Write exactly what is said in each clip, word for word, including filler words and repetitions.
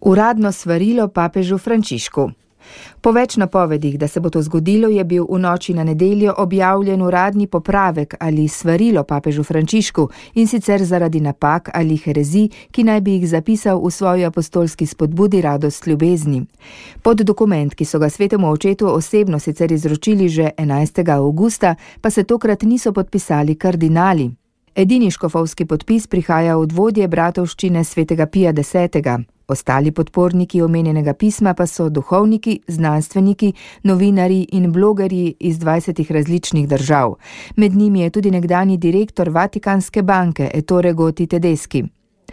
Uradno svarilo papežu Frančišku. Po več napovedih, da se bo to zgodilo, je bil v noči na nedeljo objavljen uradni popravek ali svarilo papežu Frančišku, in sicer zaradi napak ali herezij, ki naj bi jih zapisal v svoji apostolski spodbudi Radost ljubezni. Pod dokument, ki so ga svetemu očetu osebno sicer izročili že enajstega avgusta, pa se tokrat niso podpisali kardinali. Edini škofovski podpis prihaja od vodje bratovščine svetega Pija desetega. Ostali podporniki omenjenega pisma pa so duhovniki, znanstveniki, novinarji in blogerji iz dvajsetih različnih držav. Med njimi je tudi nekdanji direktor Vatikanske banke Ettore Goti Tedeschi.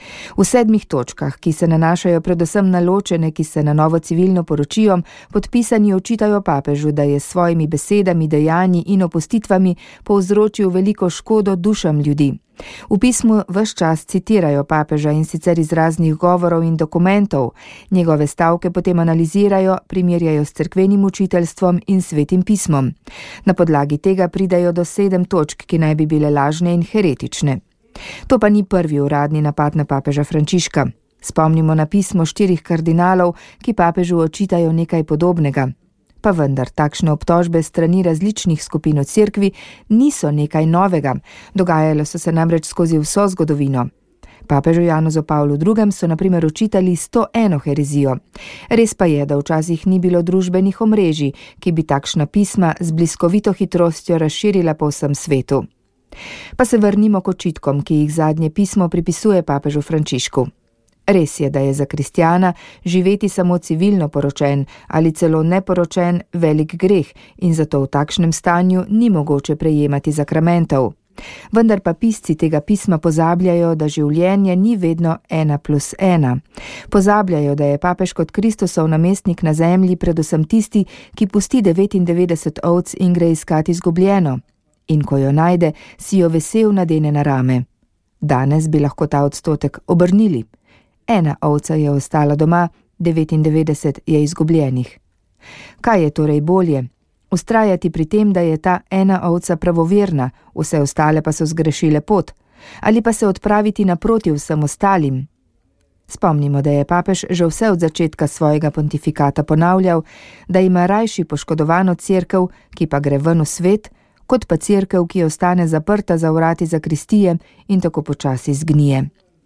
V sedmih točkah, ki se nanašajo predvsem na ločene, ki se na novo civilno poročijo, podpisani očitajo papežu, da je s svojimi besedami, dejanji in opustitvami povzročil veliko škodo dušam ljudi. V pismu ves čas citirajo papeža, in sicer iz raznih govorov in dokumentov. Njegove stavke potem analizirajo, primerjajo s cerkvenim učiteljstvom in svetim pismom. Na podlagi tega pridajo do sedem točk, ki naj bi bile lažne in heretične. To pa ni prvi uradni napad na papeža Frančiška. Spomnimo na pismo štirih kardinalov, ki papežu očitajo nekaj podobnega. Pa vendar, takšne obtožbe strani različnih skupin v cerkvi niso nekaj novega. Dogajalo so se namreč skozi vso zgodovino. Papežu Janezu Pavlu drugemu so na primer očitali sto eno herezijo. Res pa je, da včasih ni bilo družbenih omrežij, ki bi takšna pisma z bliskovito hitrostjo razširila po vsem svetu. Pa se vrnimo k očitkom, ki jih zadnje pismo pripisuje papežu Frančišku. Res je, da je za kristjana živeti samo civilno poročen ali celo neporočen velik greh in zato v takšnem stanju ni mogoče prejemati zakramentov. Vendar pa pisci tega pisma pozabljajo, da življenje ni vedno ena plus ena. Pozabljajo, da je papež kot Kristusov namestnik na zemlji predvsem tisti, ki pusti devetindevetdeset ovc in gre iskat izgubljeno. In ko jo najde, si jo vesel nadene na rame. Danes bi lahko ta odstotek obrnili. Ena ovca je ostala doma, devetindevetdeset je izgubljenih. Kaj je torej bolje? Vztrajati pri tem, da je ta ena ovca pravoverna, vse ostale pa so zgrešile pot, ali pa se odpraviti naproti vsem ostalim? Spomnimo, da je papež že vse od začetka svojega pontifikata ponavljal, da ima rajši poškodovano cerkev, ki pa gre ven v svet, kot pa cerkev, ki ostane zaprta za vrati zakristije in tako počasi zgnije.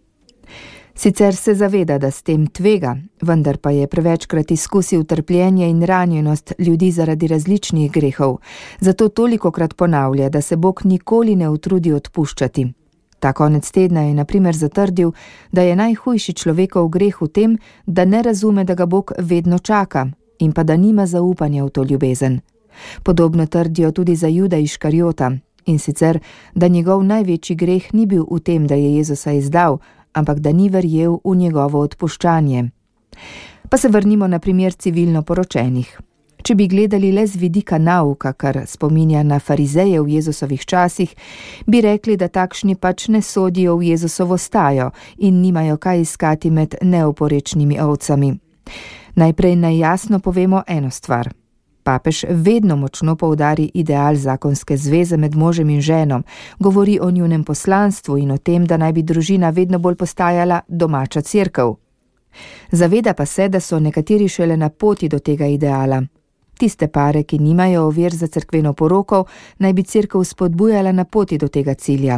Sicer se zaveda, da s tem tvega, vendar pa je prevečkrat izkusil trpljenje in ranjenost ljudi zaradi različnih grehov, zato tolikokrat ponavlja, da se Bog nikoli ne utrudi odpuščati. Ta konec tedna je na primer zatrdil, da je najhujši človekov greh v tem, da ne razume, da ga Bog vedno čaka in pa da nima zaupanja v to ljubezen. Podobno trdijo tudi za Juda Iškariota, in sicer, da njegov največji greh ni bil v tem, da je Jezusa izdal, ampak da ni verjel v njegovo odpuščanje. Pa se vrnimo na primer civilno poročenih. Če bi gledali le z vidika nauka, kar spominja na farizeje v Jezusovih časih, bi rekli, da takšni pač ne sodijo v Jezusovo stajo in nimajo kaj iskati med neoporečnimi ovcami. Najprej naj jasno povemo eno stvar. Papež vedno močno poudari ideal zakonske zveze med možem in ženo, govori o njunem poslanstvu in o tem, da naj bi družina vedno bolj postajala domača cerkev. Zaveda pa se, da so nekateri šele na poti do tega ideala. Tiste pare, ki nimajo ovir za cerkveno poroko, naj bi cerkev spodbujala na poti do tega cilja.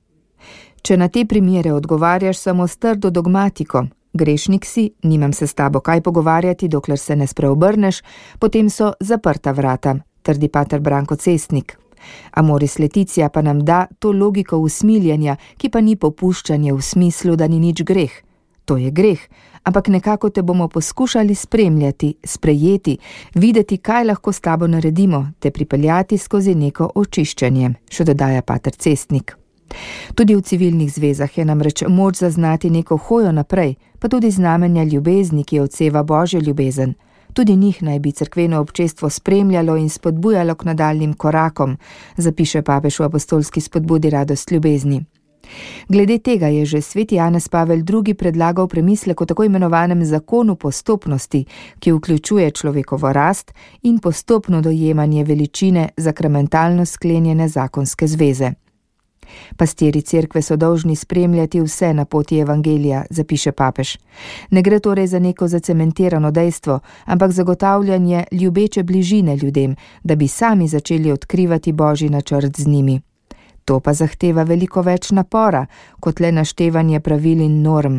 Če na te primere odgovarjaš samo s trdo dogmatiko, grešnik si, nimam se s tabo kaj pogovarjati, dokler se ne spreobrneš, potem so zaprta vrata, trdi pater Branko Cestnik. Amoris Laetitia pa nam da to logiko usmiljenja, ki pa ni popuščanje v smislu, da ni nič greh. To je greh, ampak nekako te bomo poskušali spremljati, sprejeti, videti, kaj lahko s tabo naredimo, te pripeljati skozi neko očiščenje, še dodaja pater Cestnik. Tudi v civilnih zvezah je namreč moč zaznati neko hojo naprej, pa tudi znamenja ljubezni, ki odseva Božjo ljubezen. Tudi njih naj bi cerkveno občestvo spremljalo in spodbujalo k nadaljnjim korakom, zapiše papež v apostolski spodbudi Radost ljubezni. Glede tega je že sveti Janez Pavel drugi predlagal premislek o tako imenovanem zakonu postopnosti, ki vključuje človekovo rast in postopno dojemanje veličine zakramentalno sklenjene zakonske zveze. Pastiri cerkve so dolžni spremljati vse na poti evangelija, zapiše papež. Ne gre torej za neko zacementirano dejstvo, ampak zagotavljanje ljubeče bližine ljudem, da bi sami začeli odkrivati Božji načrt z njimi. To pa zahteva veliko več napora, kot le naštevanje pravil in norm.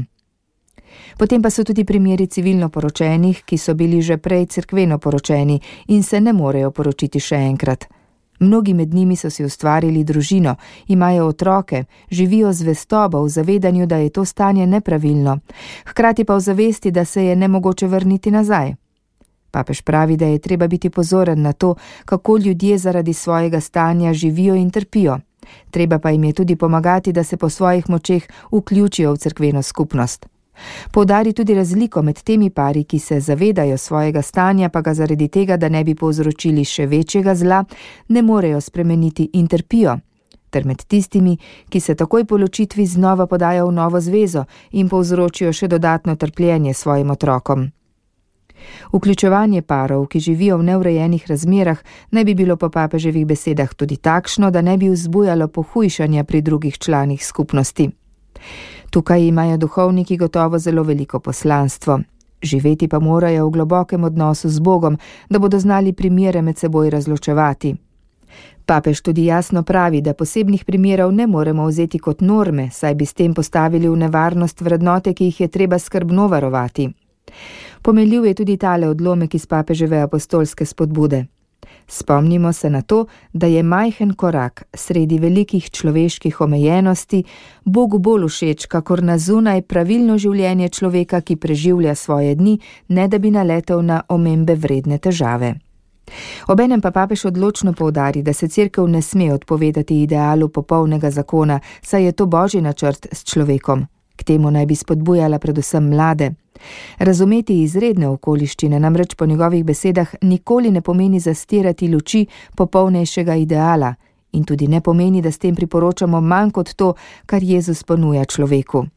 Potem pa so tudi primeri civilno poročenih, ki so bili že prej cerkveno poročeni in se ne morejo poročiti še enkrat. Mnogi med njimi so si ustvarili družino, imajo otroke, živijo zvestobo v zavedanju, da je to stanje nepravilno, hkrati pa v zavesti, da se je nemogoče vrniti nazaj. Papež pravi, da je treba biti pozoren na to, kako ljudje zaradi svojega stanja živijo in trpijo. Treba pa jim je tudi pomagati, da se po svojih močeh vključijo v cerkveno skupnost. Poudari tudi razliko med temi pari, ki se zavedajo svojega stanja, pa ga zaradi tega, da ne bi povzročili še večjega zla, ne morejo spremeniti in trpijo, ter med tistimi, ki se takoj po ločitvi znova podajo v novo zvezo in povzročijo še dodatno trpljenje svojim otrokom. Vključevanje parov, ki živijo v neurejenih razmerah, naj bi bilo po papeževih besedah tudi takšno, da ne bi vzbujalo pohujšanja pri drugih članih skupnosti. Tukaj imajo duhovniki gotovo zelo veliko poslanstvo. Živeti pa morajo v globokem odnosu z Bogom, da bodo znali primere med seboj razločevati. Papež tudi jasno pravi, da posebnih primerov ne moremo vzeti kot norme, saj bi s tem postavili v nevarnost vrednote, ki jih je treba skrbno varovati. Pomenljiv je tudi tale odlomek iz papeževe apostolske spodbude. Spomnimo se na to, da je majhen korak sredi velikih človeških omejenosti Bogu bolj všeč, kakor na zunaj pravilno življenje človeka, ki preživlja svoje dni, ne da bi naletel na omembe vredne težave. Obenem pa papež odločno poudari, da se cerkev ne sme odpovedati idealu popolnega zakona, saj je to Božji načrt s človekom. K temu naj bi spodbujala predvsem mlade. Razumeti izredne okoliščine namreč po njegovih besedah nikoli ne pomeni zastirati luči popolnejšega ideala in tudi ne pomeni, da s tem priporočamo manj kot to, kar Jezus ponuja človeku.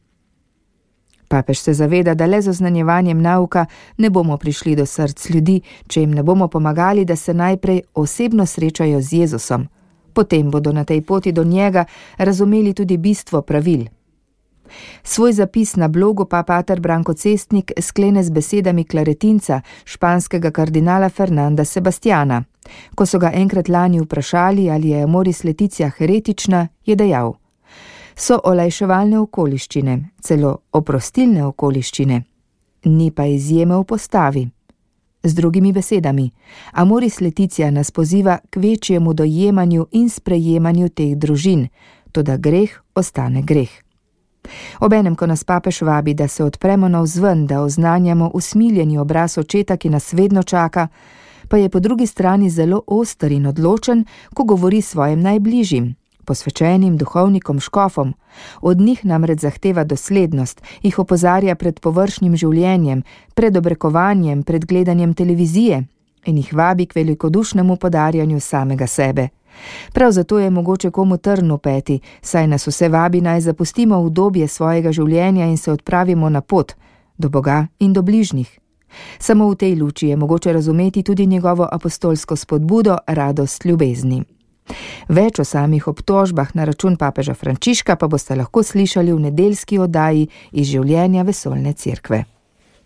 Papež se zaveda, da le z oznanjevanjem nauka ne bomo prišli do src ljudi, če jim ne bomo pomagali, da se najprej osebno srečajo z Jezusom. Potem bodo na tej poti do njega razumeli tudi bistvo pravil. Svoj zapis na blogu pa pater Branko Cestnik sklene z besedami klaretinca, španskega kardinala Fernanda Sebastiana. Ko so ga enkrat lani vprašali, ali je Amoris Laetitia heretična, je dejal: so olajševalne okoliščine, celo oprostilne okoliščine, ni pa izjeme v postavi. Z drugimi besedami, Amoris Laetitia nas poziva k večjemu dojemanju in sprejemanju teh družin, toda greh ostane greh. Obenem, ko nas papež vabi, da se odpremo navzven, da oznanjamo usmiljeni obraz očeta, ki nas vedno čaka, pa je po drugi strani zelo oster in odločen, ko govori svojim najbližjim, posvečenim duhovnikom škofom. Od njih namreč zahteva doslednost, jih opozarja pred površnim življenjem, pred obrekovanjem, pred gledanjem televizije in jih vabi k velikodušnemu podarjanju samega sebe. Prav zato je mogoče komu trn v peti, saj nas vse vabi naj zapustimo udobje svojega življenja in se odpravimo na pot, do Boga in do bližnjih. Samo v tej luči je mogoče razumeti tudi njegovo apostolsko spodbudo radost ljubezni. Več o samih obtožbah na račun papeža Frančiška pa boste lahko slišali v nedeljski oddaji iz življenja vesoljne cerkve.